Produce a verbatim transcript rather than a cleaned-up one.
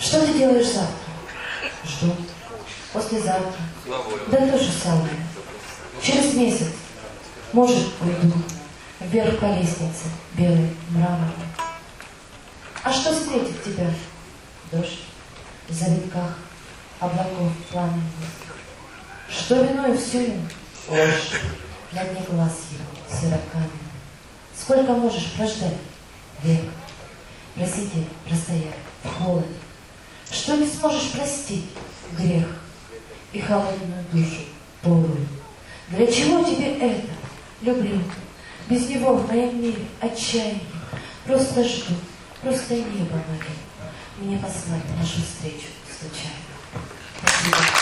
Что ты делаешь завтра? Жду. Послезавтра. Да то же самое. Через месяц, может, уйду вверх по лестнице, белой, мраморной. А что встретит тебя? Дождь в завитках облаков пламенных. Что виной всю ложь на дне глаз его серокаменный. Сколько можешь прождать? Век. Просидеть, простоять в холоде. Что не сможешь простить? Грех и холодную душу полую. Для чего тебе это? Люблю. Без него в моем мире отчаяние. Просто жду, просто небо мое. Мне послать нашу встречу случайно. Спасибо.